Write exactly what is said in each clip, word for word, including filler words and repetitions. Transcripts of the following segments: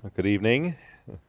Good evening.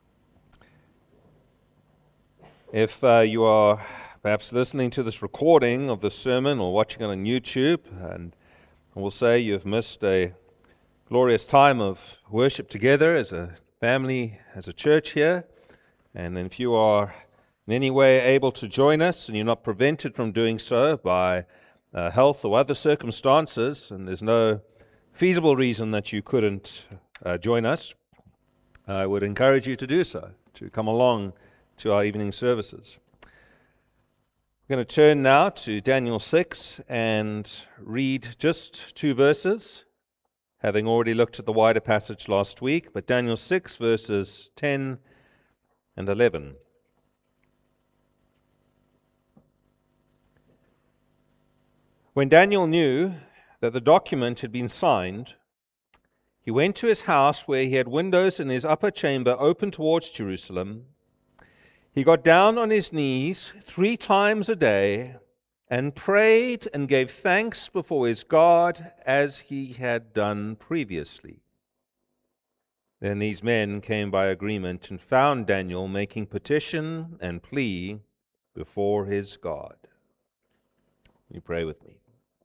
If uh, you are perhaps listening to this recording of the sermon or watching it on YouTube, and I will say you've missed a glorious time of worship together as a family, as a church here, and if you are in any way able to join us and you're not prevented from doing so by uh, health or other circumstances, and there's no feasible reason that you couldn't uh, join us, I would encourage you to do so, to come along to our evening services. We're going to turn now to Daniel six and read just two verses, having already looked at the wider passage last week, but Daniel six verses ten and eleven. When Daniel knew that the document had been signed, he went to his house where he had windows in his upper chamber open towards Jerusalem. He got down on his knees three times a day and prayed and gave thanks before his God as he had done previously. Then these men came by agreement and found Daniel making petition and plea before his God. You pray with me.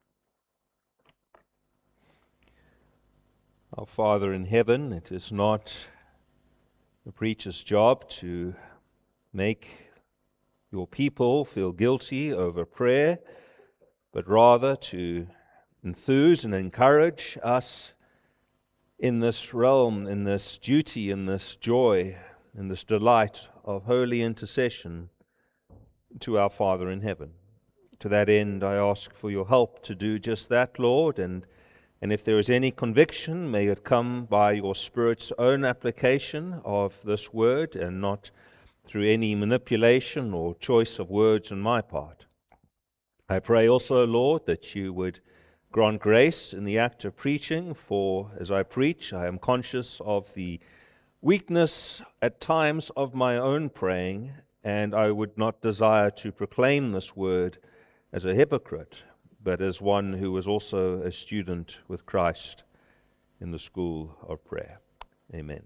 Our Father in heaven, it is not the preacher's job to make your people feel guilty over prayer, but rather to enthuse and encourage us in this realm, in this duty, in this joy, in this delight of holy intercession to our Father in heaven. To that end, I ask for your help to do just that, Lord, and And if there is any conviction, may it come by your Spirit's own application of this word and not through any manipulation or choice of words on my part. I pray also, Lord, that you would grant grace in the act of preaching, for as I preach, I am conscious of the weakness at times of my own praying, and I would not desire to proclaim this word as a hypocrite, but as one who was also a student with Christ in the school of prayer. Amen.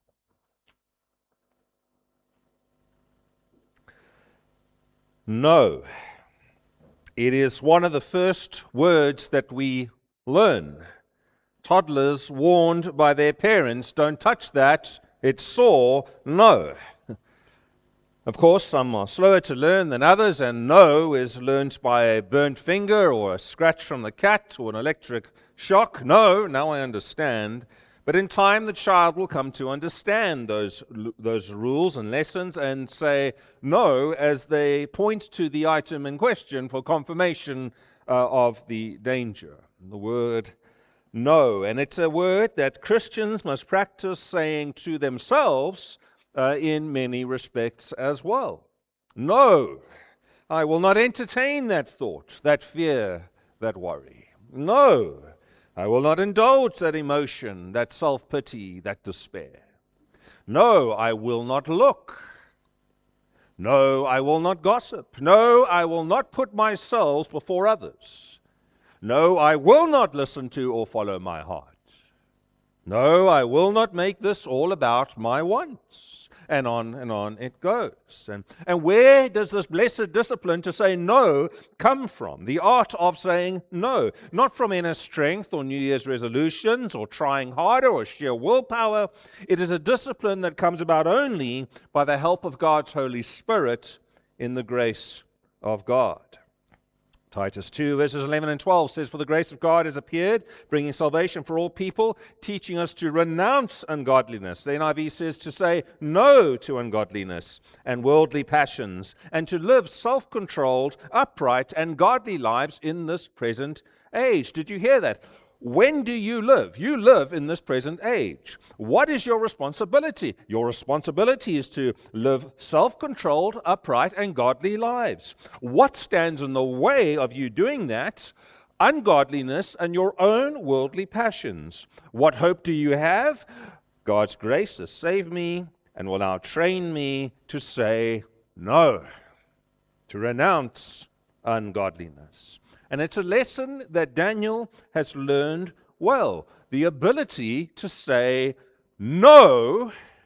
No. It is one of the first words that we learn. Toddlers warned by their parents, don't touch that, it's sore, no. Of course, some are slower to learn than others, and no is learned by a burnt finger or a scratch from the cat or an electric shock. No, now I understand. But in time, the child will come to understand those, those rules and lessons and say no as they point to the item in question for confirmation uh, of the danger. The word no. And it's a word that Christians must practice saying to themselves Uh, in many respects as well. No, I will not entertain that thought, that fear, that worry. No, I will not indulge that emotion, that self-pity, that despair. No, I will not look. No, I will not gossip. No, I will not put myself before others. No, I will not listen to or follow my heart. No, I will not make this all about my wants. And on and on it goes. And, and where does this blessed discipline to say no come from? The art of saying no. Not from inner strength or New Year's resolutions or trying harder or sheer willpower. It is a discipline that comes about only by the help of God's Holy Spirit in the grace of God. Titus two, verses eleven and twelve says, "For the grace of God has appeared, bringing salvation for all people, teaching us to renounce ungodliness." The N I V says to say no to ungodliness and worldly passions, and to live self-controlled, upright, and godly lives in this present age. Did you hear that? When do you live? You live in this present age. What is your responsibility? Your responsibility is to live self-controlled, upright, and godly lives. What stands in the way of you doing that? Ungodliness and your own worldly passions. What hope do you have? God's grace has saved me and will now train me to say no, to renounce ungodliness. And it's a lesson that Daniel has learned well. The ability to say no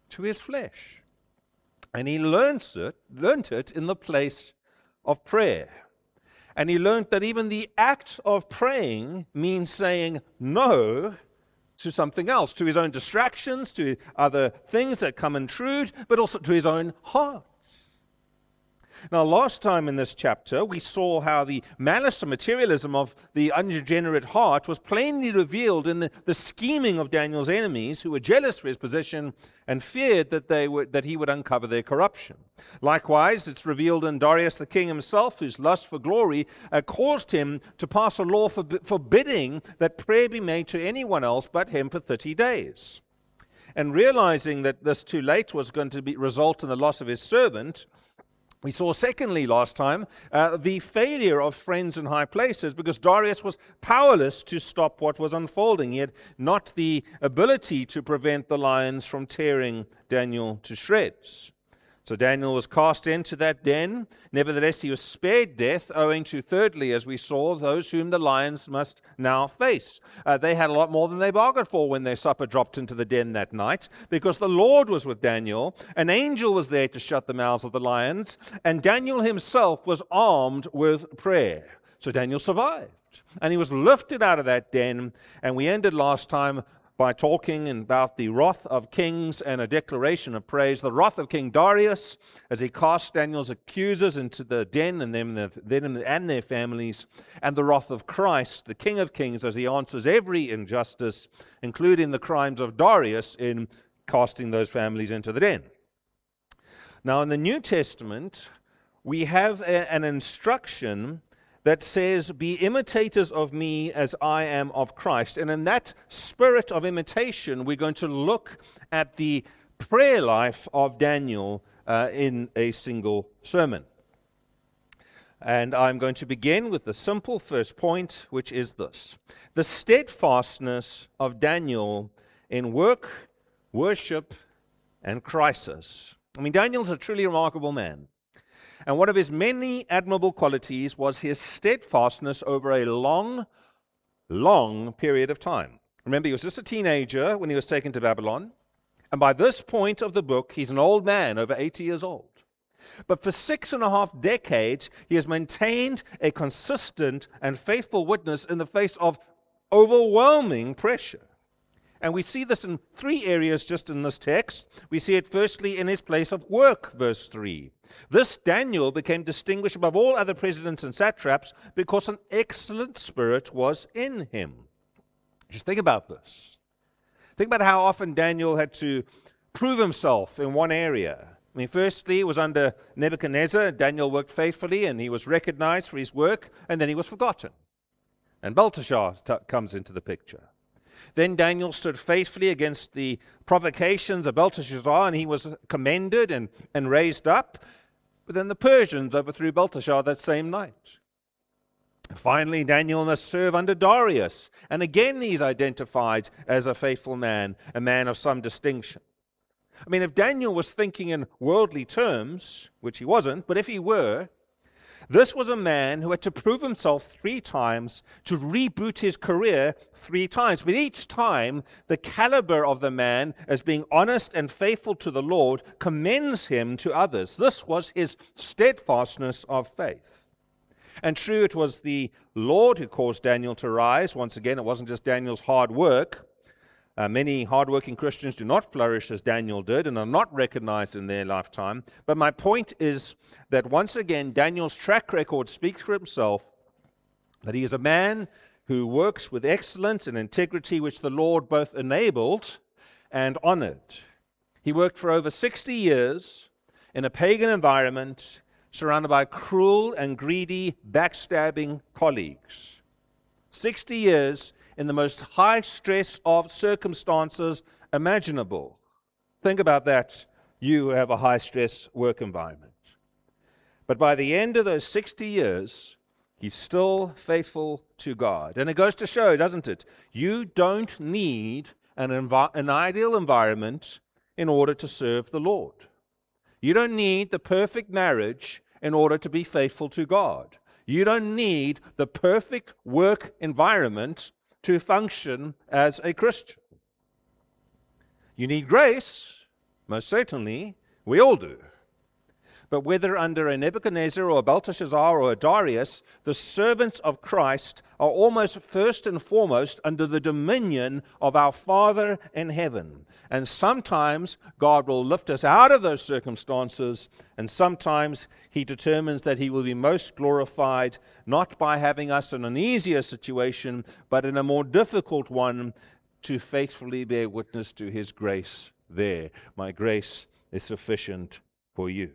to his flesh. And he learnt it, learnt it in the place of prayer. And he learnt that even the act of praying means saying no to something else, to his own distractions, to other things that come intrude, but also to his own heart. Now, last time in this chapter, we saw how the malice and materialism of the unregenerate heart was plainly revealed in the, the scheming of Daniel's enemies, who were jealous for his position and feared that they would, that he would uncover their corruption. Likewise, it's revealed in Darius the king himself, whose lust for glory uh, caused him to pass a law forb- forbidding that prayer be made to anyone else but him for thirty days. And realizing that this too late was going to be, result in the loss of his servant, we saw, secondly, last time, uh, the failure of friends in high places, because Darius was powerless to stop what was unfolding. He had not the ability to prevent the lions from tearing Daniel to shreds. So Daniel was cast into that den. Nevertheless, he was spared death, owing to, thirdly, as we saw, those whom the lions must now face. Uh, they had a lot more than they bargained for when their supper dropped into the den that night, because the Lord was with Daniel. An angel was there to shut the mouths of the lions, and Daniel himself was armed with prayer. So Daniel survived, and he was lifted out of that den, and we ended last time by talking about the wrath of kings and a declaration of praise. The wrath of King Darius as he cast Daniel's accusers into the den and them and their families, and the wrath of Christ, the King of Kings, as he answers every injustice, including the crimes of Darius in casting those families into the den. Now, in the New Testament, we have a, an instruction that says, "Be imitators of me as I am of Christ." And in that spirit of imitation, we're going to look at the prayer life of Daniel uh, in a single sermon. And I'm going to begin with the simple first point, which is this: the steadfastness of Daniel in work, worship, and crisis. I mean, Daniel's a truly remarkable man. And one of his many admirable qualities was his steadfastness over a long, long period of time. Remember, he was just a teenager when he was taken to Babylon. And by this point of the book, he's an old man, over eighty years old. But for six and a half decades, he has maintained a consistent and faithful witness in the face of overwhelming pressure. And we see this in three areas just in this text. We see it firstly in his place of work, verse three. This Daniel became distinguished above all other presidents and satraps because an excellent spirit was in him. Just think about this. Think about how often Daniel had to prove himself in one area. I mean, firstly, it was under Nebuchadnezzar. Daniel worked faithfully and he was recognized for his work, and then he was forgotten. And Belteshazzar t- comes into the picture. Then Daniel stood faithfully against the provocations of Belteshazzar, and he was commended and, and raised up. But then the Persians overthrew Belteshazzar that same night. Finally, Daniel must serve under Darius, and again he's identified as a faithful man, a man of some distinction. I mean, if Daniel was thinking in worldly terms, which he wasn't, but if he were, this was a man who had to prove himself three times, to reboot his career three times. But each time, the caliber of the man as being honest and faithful to the Lord commends him to others. This was his steadfastness of faith. And true, it was the Lord who caused Daniel to rise. Once again, it wasn't just Daniel's hard work. Uh, many hardworking Christians do not flourish as Daniel did and are not recognized in their lifetime. But my point is that once again, Daniel's track record speaks for himself, that he is a man who works with excellence and integrity, which the Lord both enabled and honored. He worked for over sixty years in a pagan environment, surrounded by cruel and greedy, backstabbing colleagues. sixty years in the most high stress of circumstances imaginable. Think about that, you have a high stress work environment. But by the end of those sixty years, he's still faithful to God. And it goes to show, doesn't it? You don't need an, envi- an ideal environment in order to serve the Lord. You don't need the perfect marriage in order to be faithful to God. You don't need the perfect work environment to function as a Christian. You need grace, Most certainly, we all do. But whether under a Nebuchadnezzar or a Belteshazzar or a Darius, the servants of Christ are almost first and foremost under the dominion of our Father in heaven. And sometimes God will lift us out of those circumstances, and sometimes He determines that He will be most glorified, not by having us in an easier situation, but in a more difficult one, to faithfully bear witness to His grace there. My grace is sufficient for you.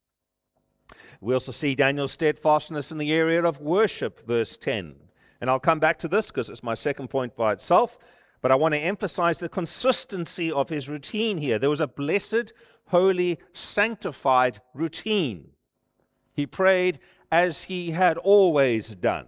We also see Daniel's steadfastness in the area of worship, verse ten. And I'll come back to this because it's my second point by itself, but I want to emphasize the consistency of his routine here. There was a blessed, holy, sanctified routine. He prayed as he had always done.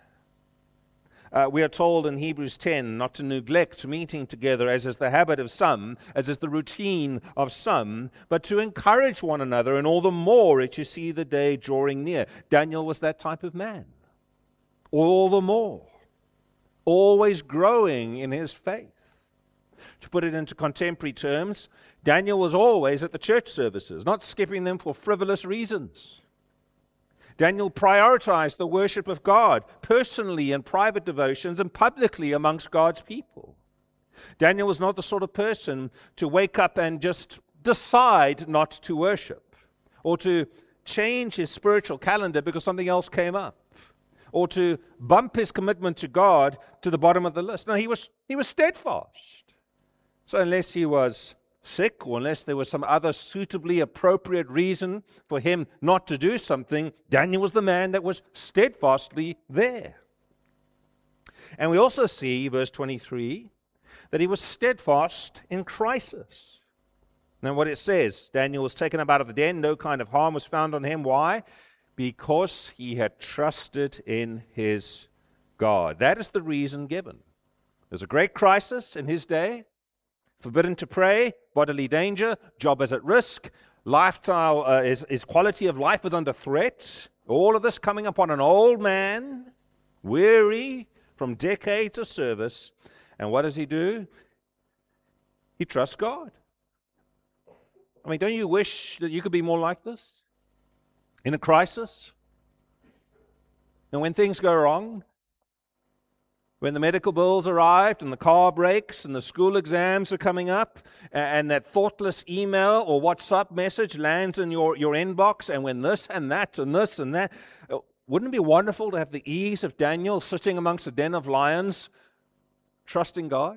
Uh, we are told in Hebrews ten not to neglect meeting together, as is the habit of some, as is the routine of some, but to encourage one another, and all the more as you see the day drawing near. Daniel was that type of man. All the more. Always growing in his faith. To put it into contemporary terms, Daniel was always at the church services, not skipping them for frivolous reasons. Daniel prioritized the worship of God personally in private devotions and publicly amongst God's people. Daniel was not the sort of person to wake up and just decide not to worship, or to change his spiritual calendar because something else came up, or to bump his commitment to God to the bottom of the list. No, he was, he was steadfast. So unless he was sick, or unless there was some other suitably appropriate reason for him not to do something, Daniel was the man that was steadfastly there. And we also see, verse twenty-three, that he was steadfast in crisis. Now what it says, Daniel was taken up out of the den, no kind of harm was found on him. Why? Because he had trusted in his God. That is the reason given. There's a great crisis in his day. Forbidden to pray, bodily danger, job is at risk, lifestyle, uh, is, his quality of life is under threat. All of this coming upon an old man, weary from decades of service. And what does he do? He trusts God. I mean, don't you wish that you could be more like this? In a crisis? And when things go wrong, when the medical bills arrived and the car breaks and the school exams are coming up and that thoughtless email or WhatsApp message lands in your, your inbox, and when this and that and this and that, wouldn't it be wonderful to have the ease of Daniel sitting amongst a den of lions, trusting God?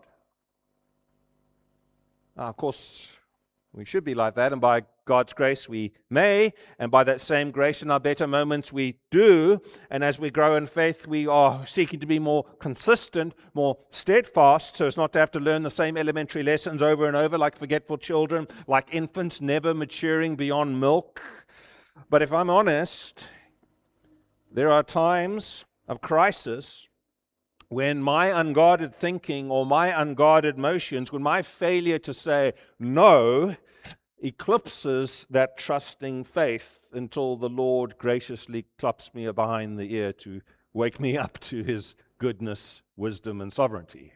Uh, of course, we should be like that, and by God's grace we may, and by that same grace in our better moments we do, and as we grow in faith we are seeking to be more consistent, more steadfast, so as not to have to learn the same elementary lessons over and over like forgetful children, like infants never maturing beyond milk. But if I'm honest, there are times of crisis when my unguarded thinking or my unguarded motions, when my failure to say no eclipses that trusting faith until the Lord graciously claps me behind the ear to wake me up to His goodness, wisdom, and sovereignty.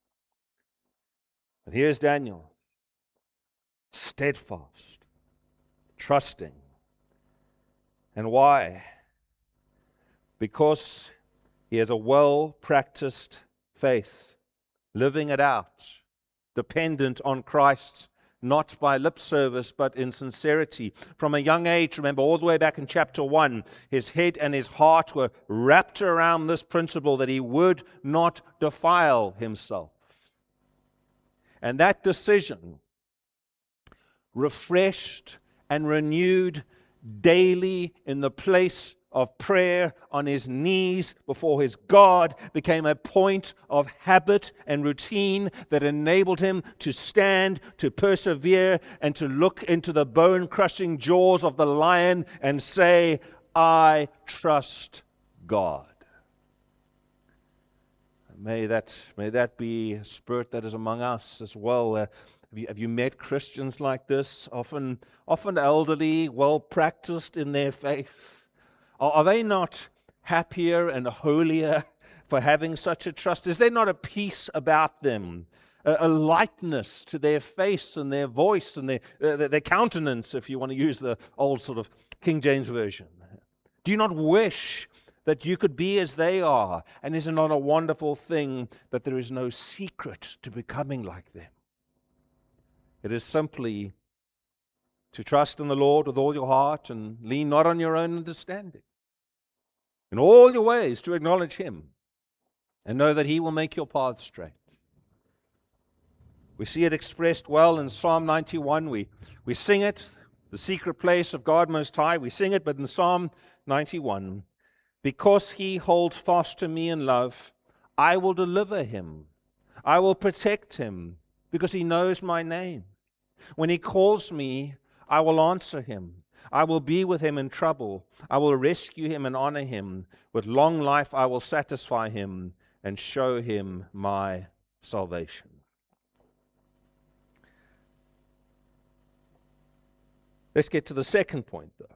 But here's Daniel, steadfast, trusting. And why? Because he has a well-practiced faith, living it out, dependent on Christ, not by lip service, but in sincerity. From a young age, remember, all the way back in chapter one, his head and his heart were wrapped around this principle that he would not defile himself. And that decision, refreshed and renewed daily in the place of prayer on his knees before his God, became a point of habit and routine that enabled him to stand, to persevere, and to look into the bone-crushing jaws of the lion and say, I trust God. May that, may that be a spirit that is among us as well. Uh, have, you, have you met Christians like this? Often, often elderly, well-practiced in their faith. Are they not happier and holier for having such a trust? Is there not a peace about them a, a lightness to their face and their voice and their, uh, their, their countenance, if you want to use the old sort of King James Version? Do you not wish that you could be as they are? And is it not a wonderful thing that there is no secret to becoming like them? It is simply to trust in the Lord with all your heart and lean not on your own understanding. In all your ways to acknowledge Him and know that He will make your path straight. We see it expressed well in Psalm ninety-one. We, we sing it, the secret place of God Most High. We sing it, but in Psalm ninety-one, because He holds fast to me in love, I will deliver Him. I will protect Him, because He knows my name. When He calls me, I will answer Him. I will be with Him in trouble. I will rescue Him and honor Him. With long life I will satisfy Him and show Him my salvation. Let's get to the second point, though.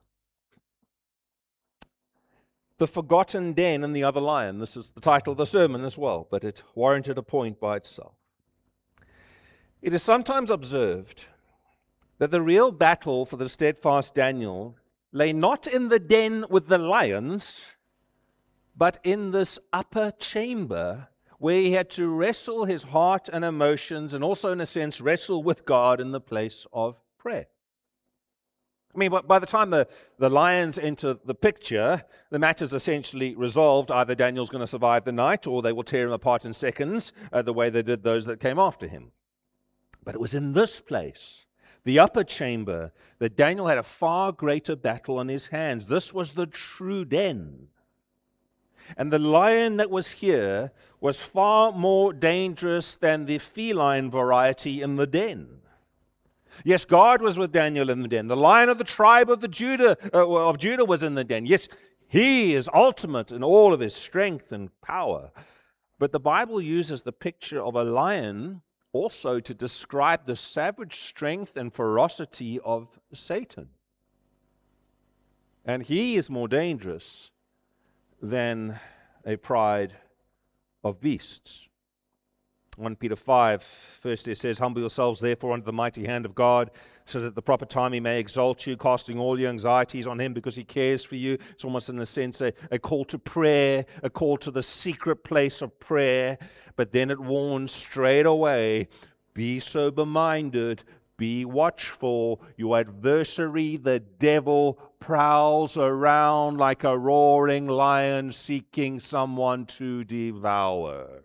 The Forgotten Den and the Other Lion. This is the title of the sermon as well, but it warranted a point by itself. It is sometimes observed that the real battle for the steadfast Daniel lay not in the den with the lions, but in this upper chamber where he had to wrestle his heart and emotions and also, in a sense, wrestle with God in the place of prayer. I mean, by the time the, the lions enter the picture, the matter's essentially resolved. Either Daniel's going to survive the night or they will tear him apart in seconds, uh, the way they did those that came after him. But it was in this place, the upper chamber, that Daniel had a far greater battle on his hands. This was the true den. And the lion that was here was far more dangerous than the feline variety in the den. Yes, God was with Daniel in the den. The Lion of the tribe of the Judah uh, of Judah was in the den. Yes, he is ultimate in all of his strength and power. But the Bible uses the picture of a lion also to describe the savage strength and ferocity of Satan. And he is more dangerous than a pride of beasts. First Peter five, first it says, humble yourselves therefore under the mighty hand of God, so that at the proper time He may exalt you, casting all your anxieties on Him because He cares for you. It's almost in a sense a, a call to prayer, a call to the secret place of prayer. But then it warns straight away, be sober-minded, be watchful. Your adversary, the devil, prowls around like a roaring lion seeking someone to devour.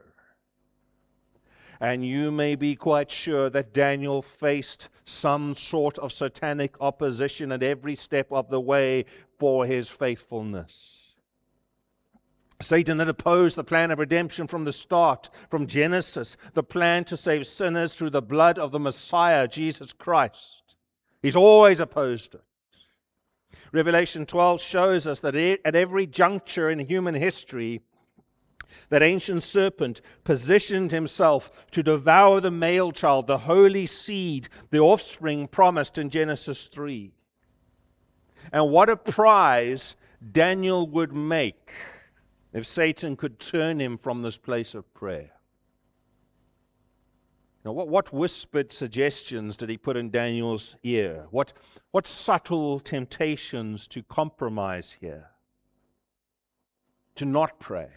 And you may be quite sure that Daniel faced some sort of satanic opposition at every step of the way for his faithfulness. Satan had opposed the plan of redemption from the start, from Genesis, the plan to save sinners through the blood of the Messiah, Jesus Christ. He's always opposed it. Revelation twelve shows us that at every juncture in human history, that ancient serpent positioned himself to devour the male child, the holy seed, the offspring promised in Genesis three. And what a prize Daniel would make if Satan could turn him from this place of prayer. Now, what, what whispered suggestions did he put in Daniel's ear? What, what subtle temptations to compromise here? To not pray.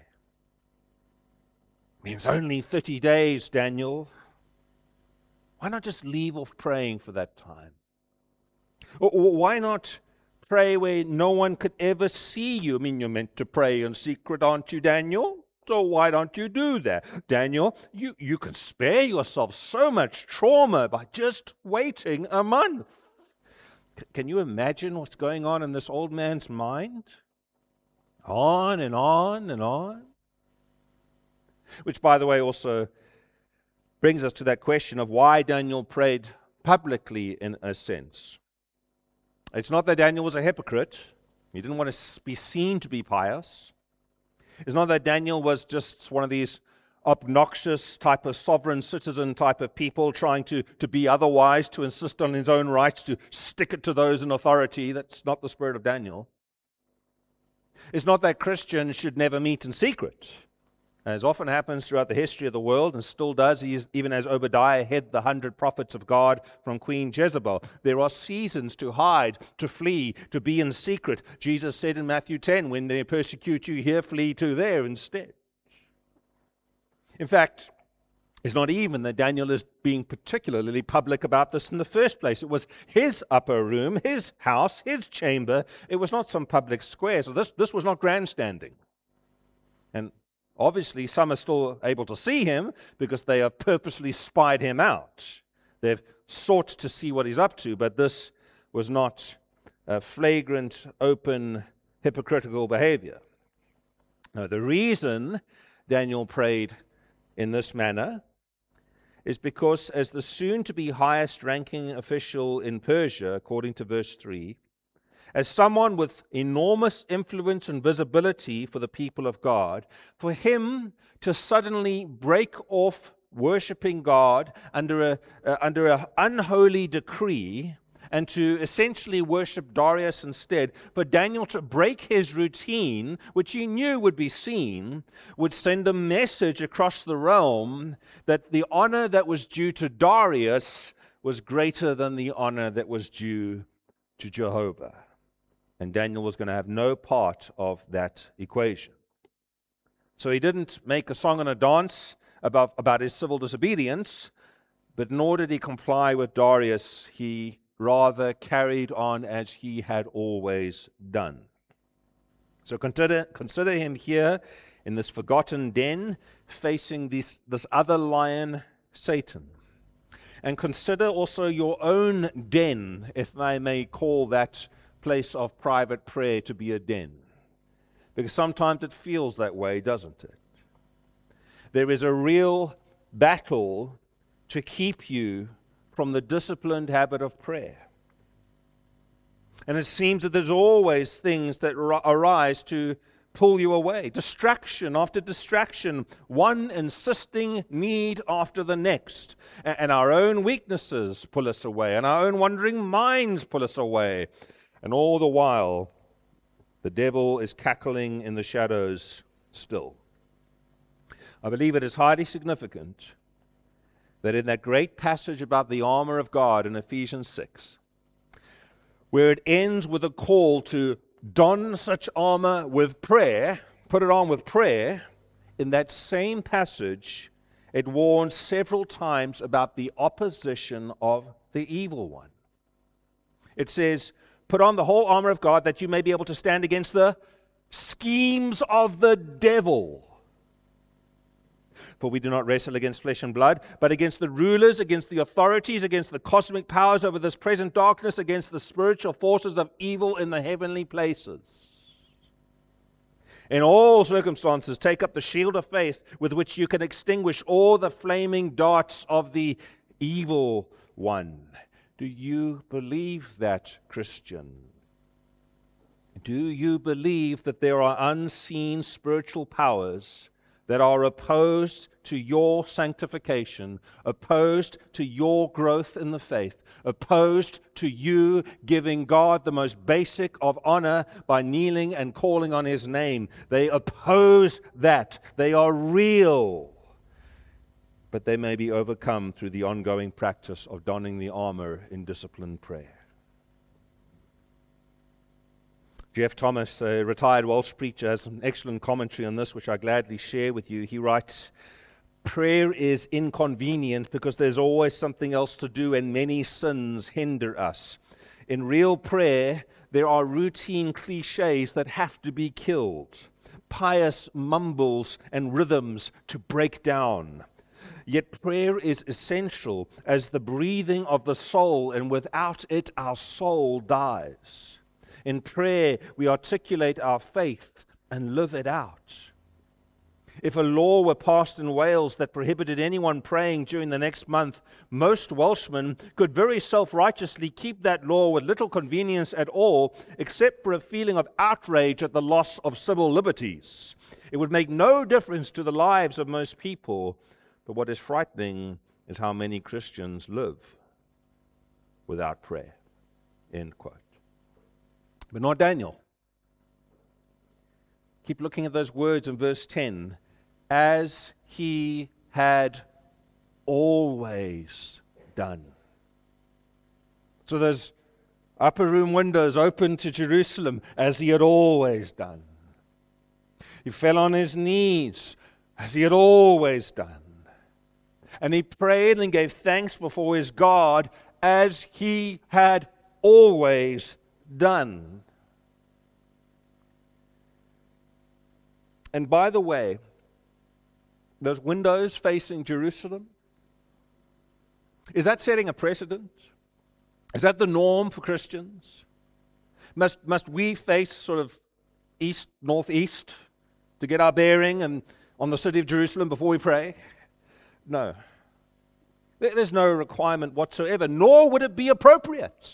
Means only thirty days, Daniel. Why not just leave off praying for that time? Or, or why not pray where no one could ever see you? I mean, you're meant to pray in secret, aren't you, Daniel? So why don't you do that? Daniel, you, you can spare yourself so much trauma by just waiting a month. C- can you imagine what's going on in this old man's mind? On and on and on. Which, by the way, also brings us to that question of why Daniel prayed publicly, in a sense. It's not that Daniel was a hypocrite. He didn't want to be seen to be pious. It's not that Daniel was just one of these obnoxious type of sovereign citizen type of people trying to, to be otherwise, to insist on his own rights, to stick it to those in authority. That's not the spirit of Daniel. It's not that Christians should never meet in secret. As often happens throughout the history of the world, and still does, even as Obadiah hid the hundred prophets of God from Queen Jezebel. There are seasons to hide, to flee, to be in secret. Jesus said in Matthew ten, when they persecute you here, flee to there instead. In fact, it's not even that Daniel is being particularly public about this in the first place. It was his upper room, his house, his chamber. It was not some public square. So this, this was not grandstanding. And obviously, some are still able to see him because they have purposely spied him out. They've sought to see what he's up to, but this was not a flagrant, open, hypocritical behavior. Now, the reason Daniel prayed in this manner is because, as the soon-to-be highest-ranking official in Persia, according to verse three, as someone with enormous influence and visibility for the people of God, for him to suddenly break off worshiping God under a uh, under an unholy decree and to essentially worship Darius instead, for Daniel to break his routine, which he knew would be seen, would send a message across the realm that the honor that was due to Darius was greater than the honor that was due to Jehovah. And Daniel was going to have no part of that equation. So he didn't make a song and a dance about, about his civil disobedience, but nor did he comply with Darius. He rather carried on as he had always done. So consider, consider him here in this forgotten den, facing this, this other lion, Satan. And consider also your own den, if I may call that place of private prayer to be a den. Because sometimes it feels that way, doesn't it? There is a real battle to keep you from the disciplined habit of prayer. And it seems that there's always things that arise to pull you away. Distraction after distraction, one insisting need after the next. And our own weaknesses pull us away, and our own wandering minds pull us away. And all the while, the devil is cackling in the shadows still. I believe it is highly significant that in that great passage about the armor of God in Ephesians six, where it ends with a call to don such armor with prayer, put it on with prayer, in that same passage, it warns several times about the opposition of the evil one. It says, put on the whole armor of God that you may be able to stand against the schemes of the devil. For we do not wrestle against flesh and blood, but against the rulers, against the authorities, against the cosmic powers over this present darkness, against the spiritual forces of evil in the heavenly places. In all circumstances, take up the shield of faith with which you can extinguish all the flaming darts of the evil one. Do you believe that, Christian? Do you believe that there are unseen spiritual powers that are opposed to your sanctification, opposed to your growth in the faith, opposed to you giving God the most basic of honor by kneeling and calling on His name? They oppose that. They are real. But they may be overcome through the ongoing practice of donning the armor in disciplined prayer. Jeff Thomas, a retired Welsh preacher, has an excellent commentary on this, which I gladly share with you. He writes, prayer is inconvenient because there's always something else to do and many sins hinder us. In real prayer, there are routine cliches that have to be killed, pious mumbles and rhythms to break down. Yet prayer is essential as the breathing of the soul, and without it our soul dies. In prayer, we articulate our faith and live it out. If a law were passed in Wales that prohibited anyone praying during the next month, most Welshmen could very self-righteously keep that law with little convenience at all, except for a feeling of outrage at the loss of civil liberties. It would make no difference to the lives of most people, but what is frightening is how many Christians live without prayer. End quote. But not Daniel. Keep looking at those words in verse ten. as he had always done. So those upper room windows open to Jerusalem as he had always done. He fell on his knees as he had always done. And he prayed and gave thanks before his God as he had always done. And by the way, those windows facing Jerusalem, is that setting a precedent? Is that the norm for Christians? Must, must we face sort of east, northeast to get our bearing and on the city of Jerusalem before we pray? No. There's no requirement whatsoever, nor would it be appropriate.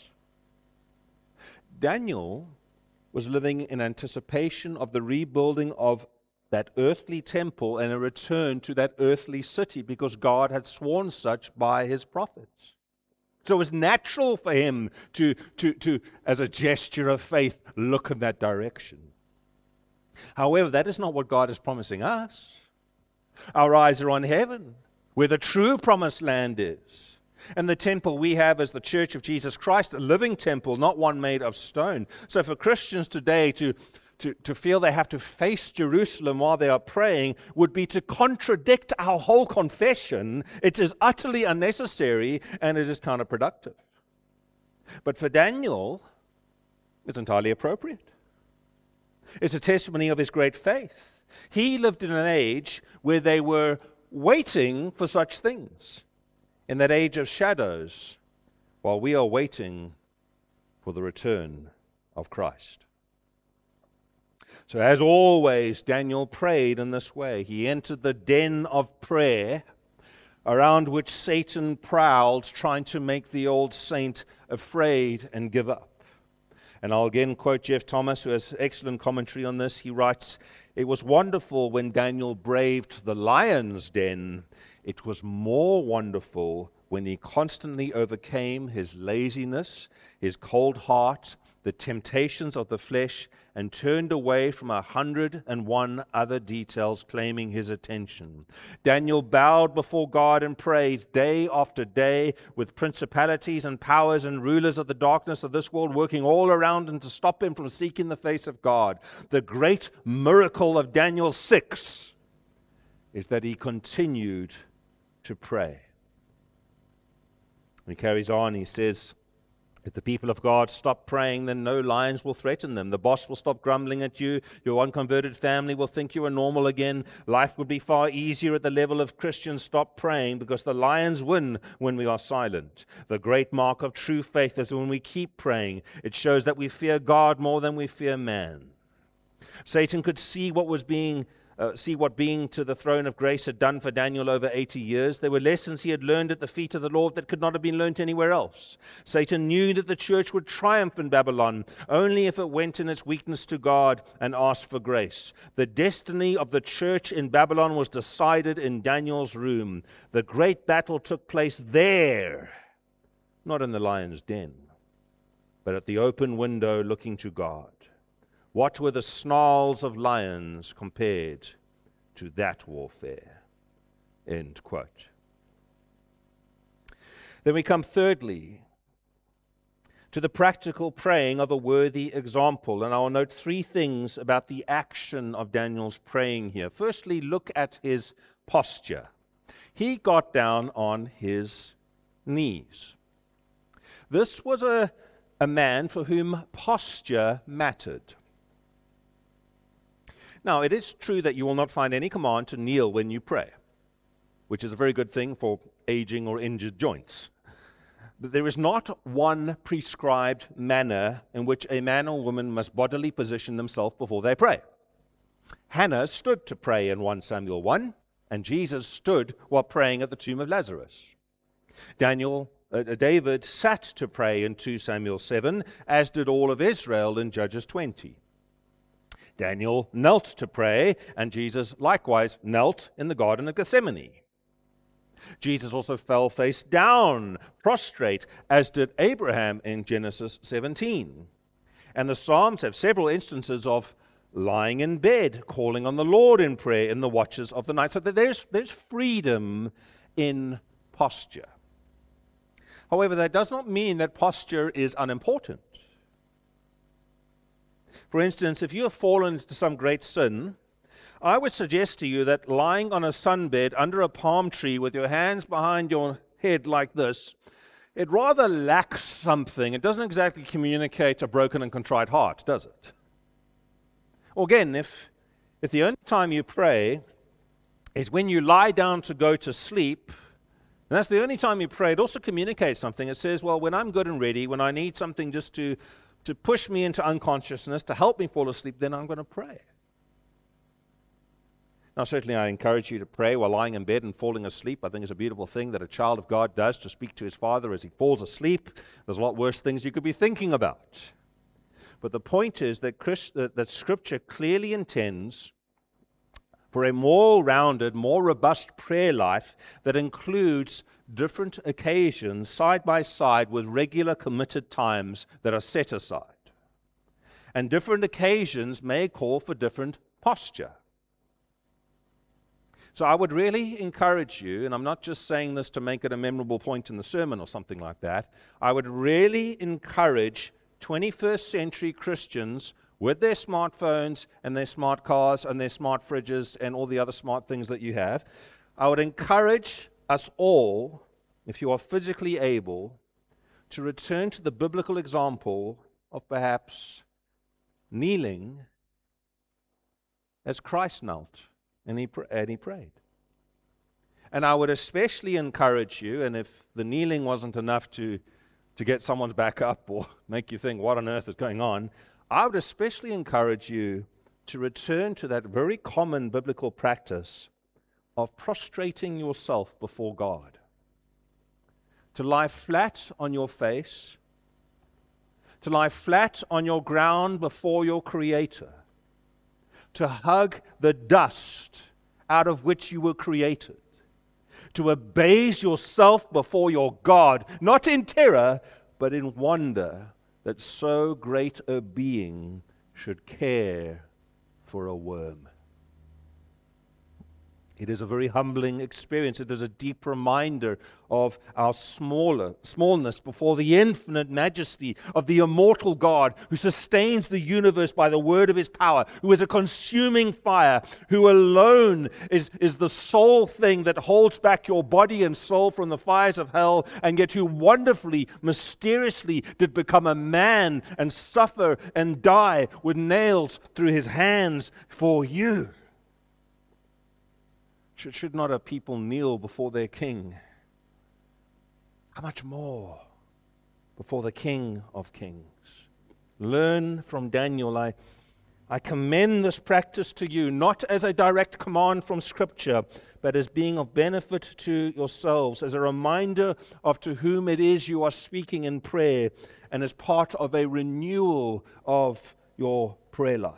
Daniel was living in anticipation of the rebuilding of that earthly temple and a return to that earthly city because God had sworn such by his prophets. So it was natural for him to, to, to, as a gesture of faith, look in that direction. However, that is not what God is promising us. Our eyes are on heaven, where the true promised land is. And the temple we have as the Church of Jesus Christ, a living temple, not one made of stone. So for Christians today to, to, to feel they have to face Jerusalem while they are praying would be to contradict our whole confession. It is utterly unnecessary and it is counterproductive. But for Daniel, it's entirely appropriate. It's a testimony of his great faith. He lived in an age where they were waiting for such things, in that age of shadows, while we are waiting for the return of Christ. So as always, Daniel prayed in this way. He entered the den of prayer around which Satan prowled, trying to make the old saint afraid and give up. And I'll again quote Jeff Thomas, who has excellent commentary on this. He writes, "It was wonderful when Daniel braved the lion's den. It was more wonderful when he constantly overcame his laziness, his cold heart, the temptations of the flesh, and turned away from a hundred and one other details claiming his attention. Daniel bowed before God and prayed day after day, with principalities and powers and rulers of the darkness of this world working all around him to stop him from seeking the face of God. The great miracle of Daniel six is that he continued to pray." He carries on, he says, "If the people of God stop praying, then no lions will threaten them. The boss will stop grumbling at you. Your unconverted family will think you are normal again. Life would be far easier at the level of Christians stop praying because the lions win when we are silent. The great mark of true faith is when we keep praying. It shows that we fear God more than we fear man." Satan could see what was being Uh, see what being to the throne of grace had done for Daniel over eighty years. There were lessons he had learned at the feet of the Lord that could not have been learned anywhere else. Satan knew that the church would triumph in Babylon only if it went in its weakness to God and asked for grace. The destiny of the church in Babylon was decided in Daniel's room. The great battle took place there, not in the lion's den, but at the open window looking to God. What were the snarls of lions compared to that warfare? End quote. Then we come thirdly to the practical praying of a worthy example. And I'll note three things about the action of Daniel's praying here. Firstly, look at his posture. He got down on his knees. This was a, a man for whom posture mattered. Now, it is true that you will not find any command to kneel when you pray, which is a very good thing for aging or injured joints. But there is not one prescribed manner in which a man or woman must bodily position themselves before they pray. Hannah stood to pray in First Samuel one, and Jesus stood while praying at the tomb of Lazarus. Daniel, uh, David sat to pray in Second Samuel seven, as did all of Israel in Judges twenty. Daniel knelt to pray, and Jesus likewise knelt in the Garden of Gethsemane. Jesus also fell face down, prostrate, as did Abraham in Genesis seventeen. And the Psalms have several instances of lying in bed, calling on the Lord in prayer in the watches of the night. So that there's, there's freedom in posture. However, that does not mean that posture is unimportant. For instance, if you have fallen into some great sin, I would suggest to you that lying on a sunbed under a palm tree with your hands behind your head like this, it rather lacks something. It doesn't exactly communicate a broken and contrite heart, does it? Or again, if, if the only time you pray is when you lie down to go to sleep, and that's the only time you pray, it also communicates something. It says, well, when I'm good and ready, when I need something just to, to push me into unconsciousness, to help me fall asleep, then I'm going to pray. Now, certainly I encourage you to pray while lying in bed and falling asleep. I think it's a beautiful thing that a child of God does, to speak to his father as he falls asleep. There's a lot worse things you could be thinking about. But the point is that, Christ, that, that Scripture clearly intends for a more rounded, more robust prayer life that includes different occasions side by side with regular committed times that are set aside. And different occasions may call for different posture. So I would really encourage you, and I'm not just saying this to make it a memorable point in the sermon or something like that, I would really encourage twenty-first century Christians with their smartphones and their smart cars and their smart fridges and all the other smart things that you have, I would encourage us all, if you are physically able, to return to the biblical example of perhaps kneeling as Christ knelt. And he, and he prayed. And I would especially encourage you, and if the kneeling wasn't enough to, to get someone's back up or make you think, what on earth is going on, I would especially encourage you to return to that very common biblical practice of prostrating yourself before God. To lie flat on your face, to lie flat on your ground before your Creator, to hug the dust out of which you were created, to abase yourself before your God, not in terror, but in wonder that so great a being should care for a worm. It is a very humbling experience. It is a deep reminder of our smaller, smallness before the infinite majesty of the immortal God who sustains the universe by the word of his power, who is a consuming fire, who alone is, is the sole thing that holds back your body and soul from the fires of hell, and yet who wonderfully, mysteriously did become a man and suffer and die with nails through his hands for you. Should, should not a people kneel before their king? How much more before the King of Kings? Learn from Daniel. I, I commend this practice to you, not as a direct command from Scripture, but as being of benefit to yourselves, as a reminder of to whom it is you are speaking in prayer, and as part of a renewal of your prayer life.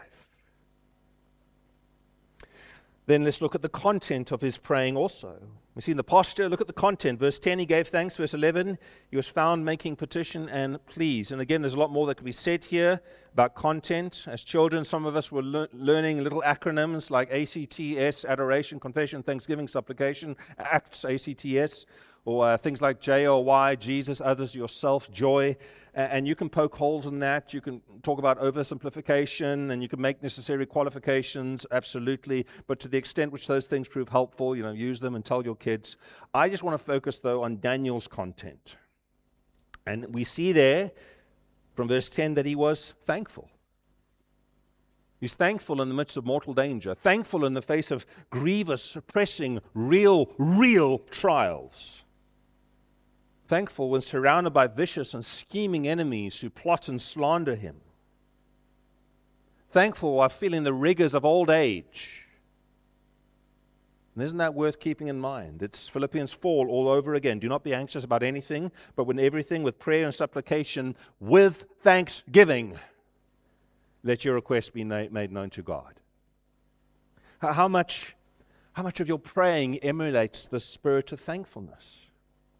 Then let's look at the content of his praying also. We see in the posture, look at the content. Verse ten, he gave thanks. Verse eleven, he was found making petition and pleas. And again, there's a lot more that could be said here about content. As children, some of us were le- learning little acronyms like A C T S, adoration, confession, thanksgiving, supplication, acts, A C T S, or uh, things like J O Y, Jesus, others, yourself, joy. And you can poke holes in that. You can talk about oversimplification, and you can make necessary qualifications, absolutely. But to the extent which those things prove helpful, you know, use them and tell your kids. I just want to focus, though, on Daniel's content. And we see there from verse ten that he was thankful. He's thankful in the midst of mortal danger, thankful in the face of grievous, pressing, real, real trials. Thankful when surrounded by vicious and scheming enemies who plot and slander him. Thankful while feeling the rigors of old age. And isn't that worth keeping in mind? It's Philippians four all over again. Do not be anxious about anything, but with everything, with prayer and supplication, with thanksgiving, let your requests be made known to God. How much, how much of your praying emulates the spirit of thankfulness?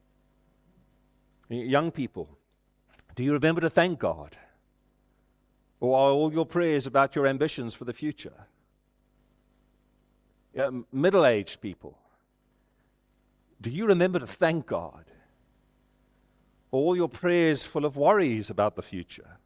Young people, do you remember to thank God? Or are all your prayers about your ambitions for the future? Yeah, middle-aged people, do you remember to thank God? Or all your prayers full of worries about the future?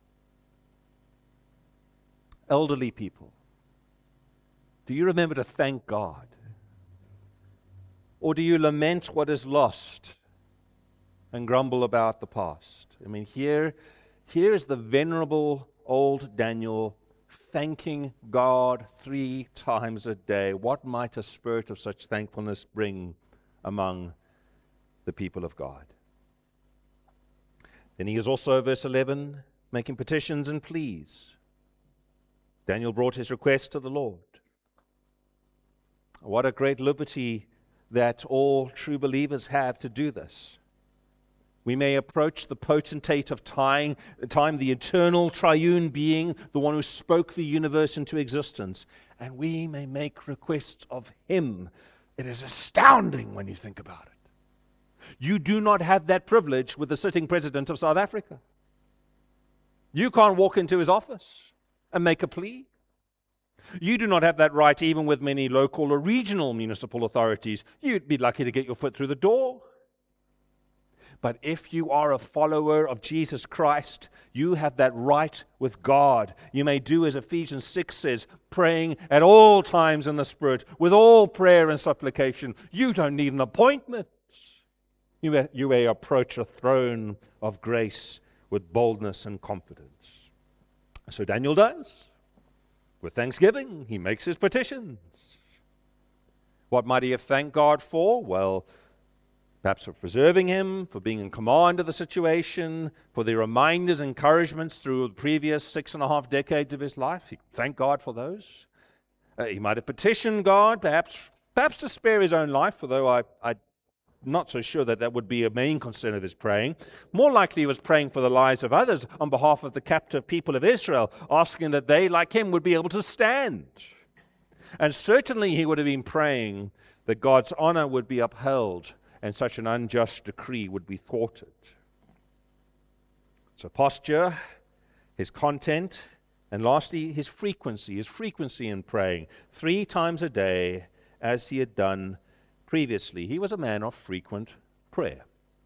Elderly people, do you remember to thank God? Or do you lament what is lost and grumble about the past? I mean, here, here is the venerable old Daniel thanking God three times a day. What might a spirit of such thankfulness bring among the people of God? Then he is also, verse eleven, making petitions and pleas. Daniel brought his request to the Lord. What a great liberty that all true believers have to do this. We may approach the potentate of time, time, the eternal triune being, the one who spoke the universe into existence, and we may make requests of him. It is astounding when you think about it. You do not have that privilege with the sitting president of South Africa. You can't walk into his office and make a plea. You do not have that right even with many local or regional municipal authorities. You'd be lucky to get your foot through the door. But if you are a follower of Jesus Christ, you have that right with God. You may do as Ephesians six says, praying at all times in the Spirit, with all prayer and supplication. You don't need an appointment. You may, you may approach a throne of grace with boldness and confidence. So Daniel does. With thanksgiving, he makes his petitions. What might he have thanked God for? Well, perhaps for preserving him, for being in command of the situation, for the reminders, encouragements through the previous six and a half decades of his life. He thanked God for those. Uh, he might have petitioned God, perhaps, perhaps to spare his own life, although I, I'm not so sure that that would be a main concern of his praying. More likely he was praying for the lives of others on behalf of the captive people of Israel, asking that they, like him, would be able to stand. And certainly he would have been praying that God's honor would be upheld and such an unjust decree would be thwarted. So posture, his content, and lastly, his frequency, his frequency in praying. Three times a day, as he had done previously. He was a man of frequent prayer.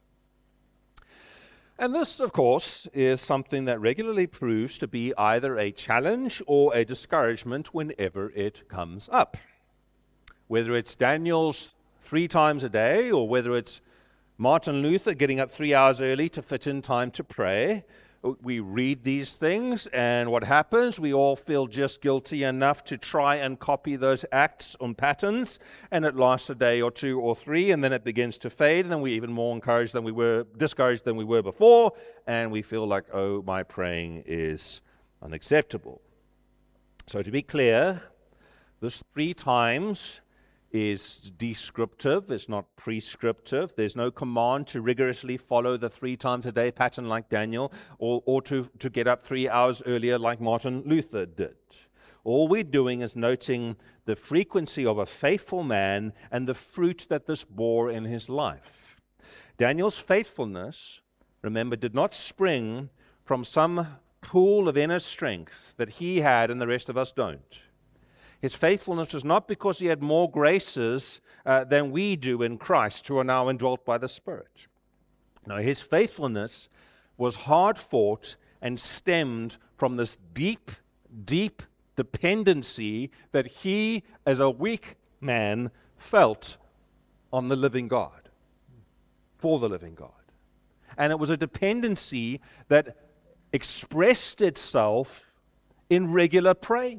And this, of course, is something that regularly proves to be either a challenge or a discouragement whenever it comes up. Whether it's Daniel's three times a day, or whether it's Martin Luther getting up three hours early to fit in time to pray. We read these things, and what happens? We all feel just guilty enough to try and copy those acts and patterns, and it lasts a day or two or three, and then it begins to fade, and then we're even more encouraged than we were, discouraged than we were before, and we feel like, oh, my praying is unacceptable. So to be clear, this three times is descriptive, it's not prescriptive. There's no command to rigorously follow the three times a day pattern like Daniel, or, or to, to get up three hours earlier like Martin Luther did. All we're doing is noting the frequency of a faithful man and the fruit that this bore in his life. Daniel's faithfulness, remember, did not spring from some pool of inner strength that he had and the rest of us don't. His faithfulness was not because he had more graces uh, than we do in Christ, who are now indwelt by the Spirit. No, his faithfulness was hard fought and stemmed from this deep, deep dependency that he, as a weak man, felt on the living God, for the living God. And it was a dependency that expressed itself in regular praying.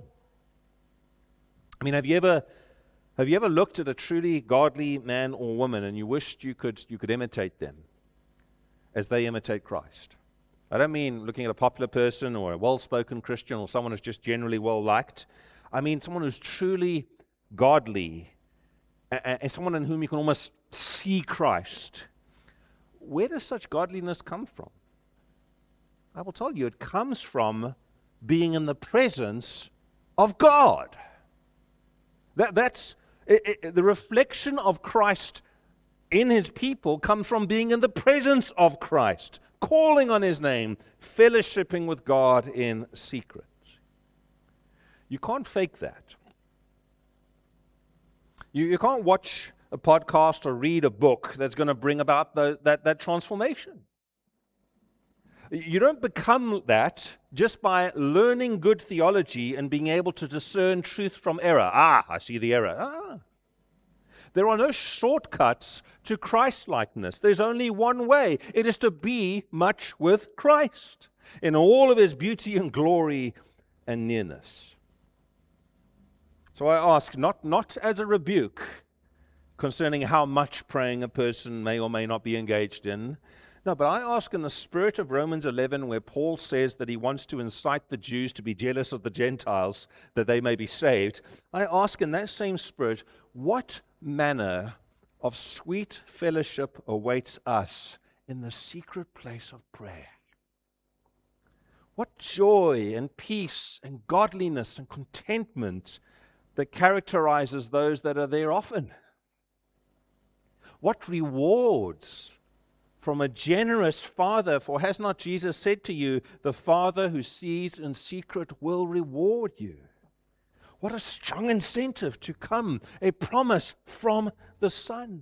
I mean, have you ever have you ever looked at a truly godly man or woman and you wished you could you could imitate them as they imitate Christ? I don't mean looking at a popular person or a well-spoken Christian or someone who's just generally well-liked. I mean someone who's truly godly and, and someone in whom you can almost see Christ. Where does such godliness come from? I will tell you, it comes from being in the presence of God. That, that's it, it, the reflection of Christ in his people comes from being in the presence of Christ, calling on his name, fellowshipping with God in secret. You can't fake that. You, you can't watch a podcast or read a book that's going to bring about the, that, that transformation. You don't become that just by learning good theology and being able to discern truth from error. Ah, I see the error. Ah. There are no shortcuts to Christ-likeness. There's only one way. It is to be much with Christ in all of his beauty and glory and nearness. So I ask, not, not as a rebuke concerning how much praying a person may or may not be engaged in. No, but I ask in the spirit of Romans eleven, where Paul says that he wants to incite the Jews to be jealous of the Gentiles, that they may be saved. I ask in that same spirit, what manner of sweet fellowship awaits us in the secret place of prayer? What joy and peace and godliness and contentment that characterizes those that are there often? What rewards from a generous Father, for has not Jesus said to you, the Father who sees in secret will reward you? What a strong incentive to come, a promise from the Son.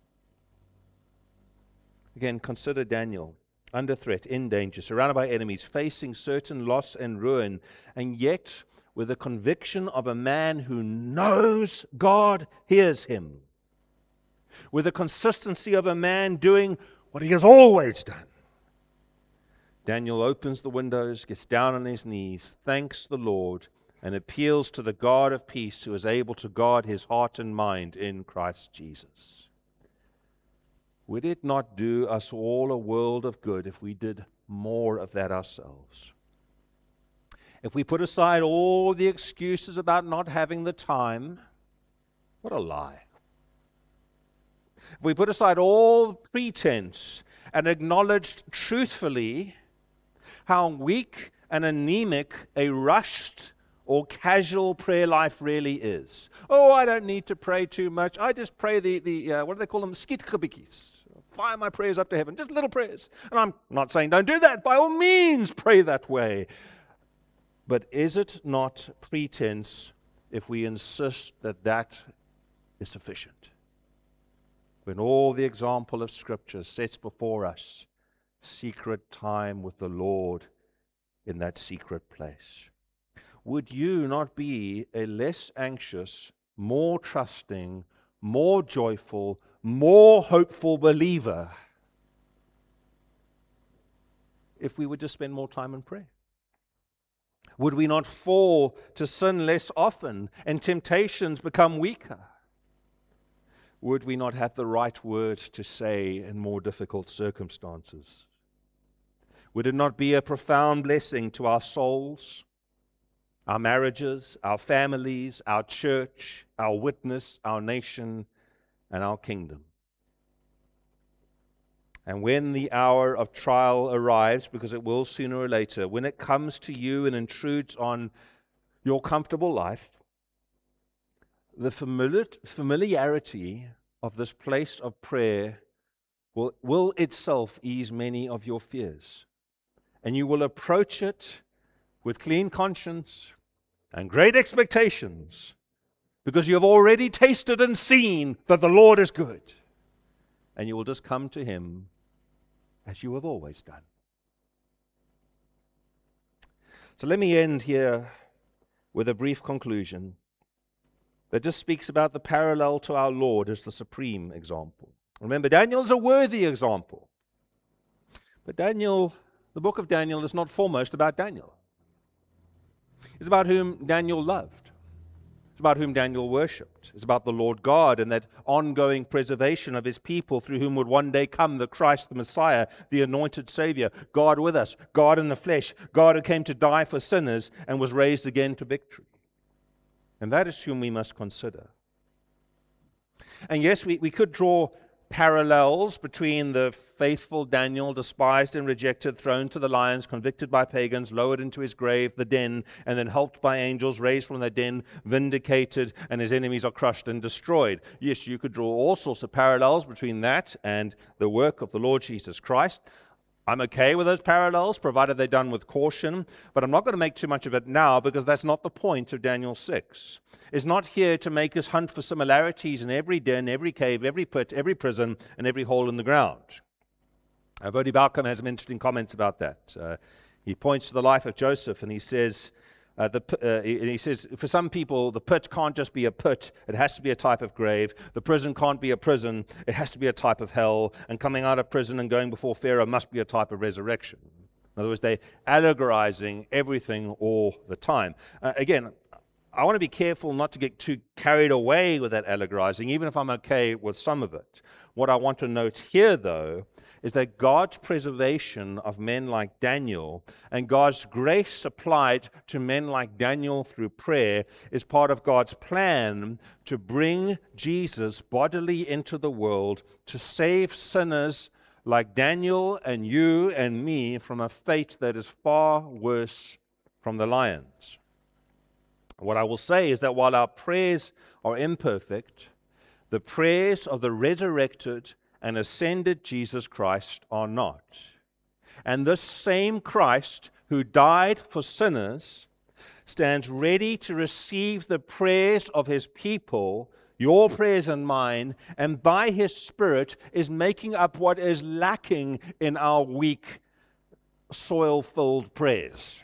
Again, consider Daniel, under threat, in danger, surrounded by enemies, facing certain loss and ruin, and yet with the conviction of a man who knows God hears him, with the consistency of a man doing what he has always done. Daniel opens the windows, gets down on his knees, thanks the Lord, and appeals to the God of peace who is able to guard his heart and mind in Christ Jesus. Would it not do us all a world of good if we did more of that ourselves? If we put aside all the excuses about not having the time, what a lie. If we put aside all pretense and acknowledged truthfully how weak and anemic a rushed or casual prayer life really is. Oh, I don't need to pray too much. I just pray the, the uh, what do they call them? Skietgebedjies. Fire my prayers up to heaven. Just little prayers. And I'm not saying don't do that. By all means, pray that way. But is it not pretense if we insist that that is sufficient? When all the example of Scripture sets before us secret time with the Lord in that secret place. Would you not be a less anxious, more trusting, more joyful, more hopeful believer if we would just spend more time in prayer? Would we not fall to sin less often and temptations become weaker? Would we not have the right words to say in more difficult circumstances? Would it not be a profound blessing to our souls, our marriages, our families, our church, our witness, our nation, and our kingdom? And when the hour of trial arrives, because it will sooner or later, when it comes to you and intrudes on your comfortable life, the familiar, familiarity of this place of prayer will, will itself ease many of your fears. And you will approach it with clean conscience and great expectations, because you have already tasted and seen that the Lord is good. And you will just come to Him as you have always done. So let me end here with a brief conclusion that just speaks about the parallel to our Lord as the supreme example. Remember, Daniel is a worthy example. But Daniel, the book of Daniel, is not foremost about Daniel. It's about whom Daniel loved. It's about whom Daniel worshipped. It's about the Lord God and that ongoing preservation of His people through whom would one day come the Christ, the Messiah, the anointed Savior, God with us, God in the flesh, God who came to die for sinners and was raised again to victory. And that is whom we must consider. And yes, we, we could draw parallels between the faithful Daniel, despised and rejected, thrown to the lions, convicted by pagans, lowered into his grave, the den, and then helped by angels, raised from the den, vindicated, and his enemies are crushed and destroyed. Yes, you could draw all sorts of parallels between that and the work of the Lord Jesus Christ. I'm okay with those parallels, provided they're done with caution, but I'm not going to make too much of it now because that's not the point of Daniel six. It's not here to make us hunt for similarities in every den, every cave, every pit, every prison, and every hole in the ground. Uh, Bodhi Balcom has some interesting comments about that. Uh, he points to the life of Joseph and he says, Uh, the, uh, and he says, for some people, the pit can't just be a pit. It has to be a type of grave. The prison can't be a prison. It has to be a type of hell. And coming out of prison and going before Pharaoh must be a type of resurrection. In other words, they're allegorizing everything all the time. Uh, again, I want to be careful not to get too carried away with that allegorizing, even if I'm okay with some of it. What I want to note here, though, is that God's preservation of men like Daniel and God's grace supplied to men like Daniel through prayer is part of God's plan to bring Jesus bodily into the world to save sinners like Daniel and you and me from a fate that is far worse from the lions. What I will say is that while our prayers are imperfect, the prayers of the resurrected and ascended Jesus Christ are not. And this same Christ who died for sinners stands ready to receive the prayers of his people, your prayers and mine, and by his Spirit is making up what is lacking in our weak, soil-filled prayers.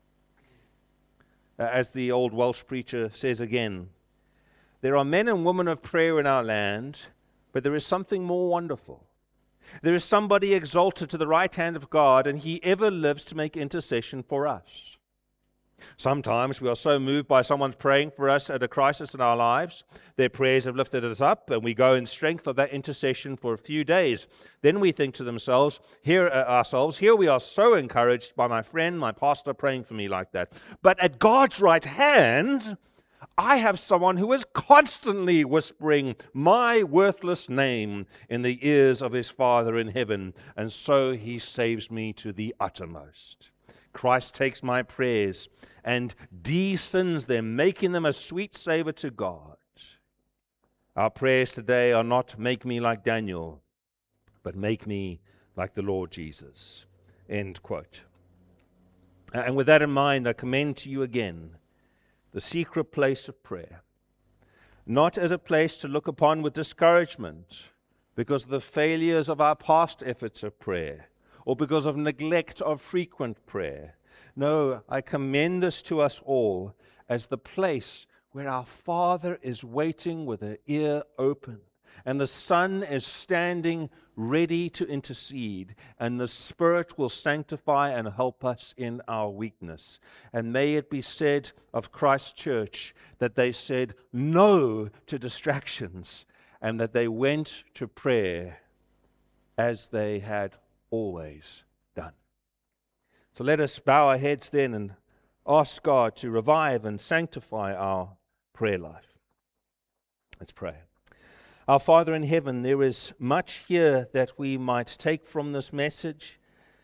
As the old Welsh preacher says again, there are men and women of prayer in our land, but there is something more wonderful. There is somebody exalted to the right hand of God, and he ever lives to make intercession for us. Sometimes we are so moved by someone praying for us at a crisis in our lives, their prayers have lifted us up, and we go in strength of that intercession for a few days. Then we think to themselves, here uh, ourselves, here we are so encouraged by my friend, my pastor praying for me like that. But at God's right hand, I have someone who is constantly whispering my worthless name in the ears of his Father in heaven, and so he saves me to the uttermost. Christ takes my prayers and de-sins them, making them a sweet savor to God. Our prayers today are not make me like Daniel, but make me like the Lord Jesus. End quote. And with that in mind, I commend to you again the secret place of prayer, not as a place to look upon with discouragement because of the failures of our past efforts of prayer or because of neglect of frequent prayer. No, I commend this to us all as the place where our Father is waiting with an ear open, and the Son is standing ready to intercede, and the Spirit will sanctify and help us in our weakness. And may it be said of Christ Church that they said no to distractions, and that they went to prayer as they had always done. So let us bow our heads then and ask God to revive and sanctify our prayer life. Let's pray. Our Father in heaven, there is much here that we might take from this message,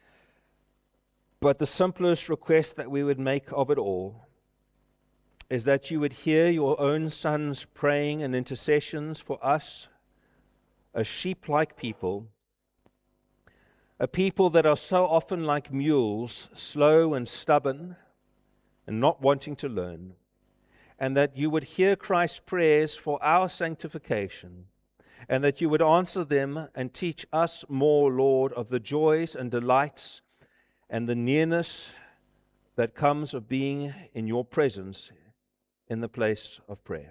but the simplest request that we would make of it all is that you would hear your own sons praying and intercessions for us, a sheep-like people, a people that are so often like mules, slow and stubborn and not wanting to learn, and that you would hear Christ's prayers for our sanctification, and that you would answer them and teach us more, Lord, of the joys and delights and the nearness that comes of being in your presence in the place of prayer.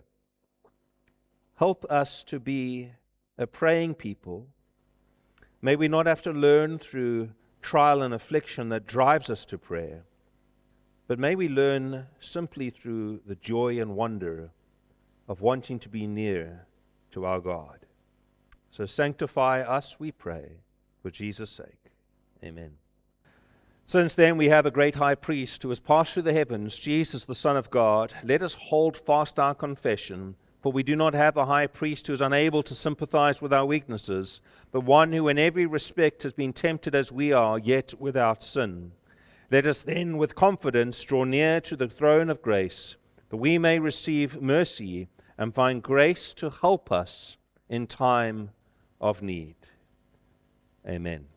Help us to be a praying people. May we not have to learn through trial and affliction that drives us to prayer, but may we learn simply through the joy and wonder of wanting to be near to our God. So sanctify us, we pray, for Jesus' sake. Amen. Since then we have a great high priest who has passed through the heavens, Jesus, the Son of God. Let us hold fast our confession, for we do not have a high priest who is unable to sympathize with our weaknesses, but one who in every respect has been tempted as we are, yet without sin. Let us then with confidence draw near to the throne of grace, that we may receive mercy and find grace to help us in time of need. Amen.